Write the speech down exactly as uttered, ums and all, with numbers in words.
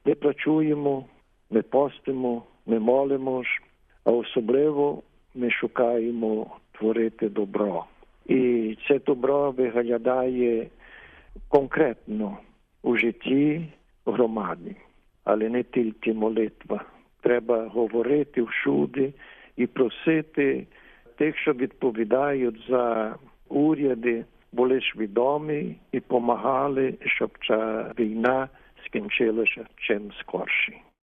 Ми працюємо, ми постимо, ми молимось, а особливо ми шукаємо творити добро. І це добро виглядає конкретно у житті громади, але не тільки молитва. Треба говорити всюди і просити тих, що відповідають за уряди, були свідомі і допомагали, щоб ця війна скінчилася чим скорше.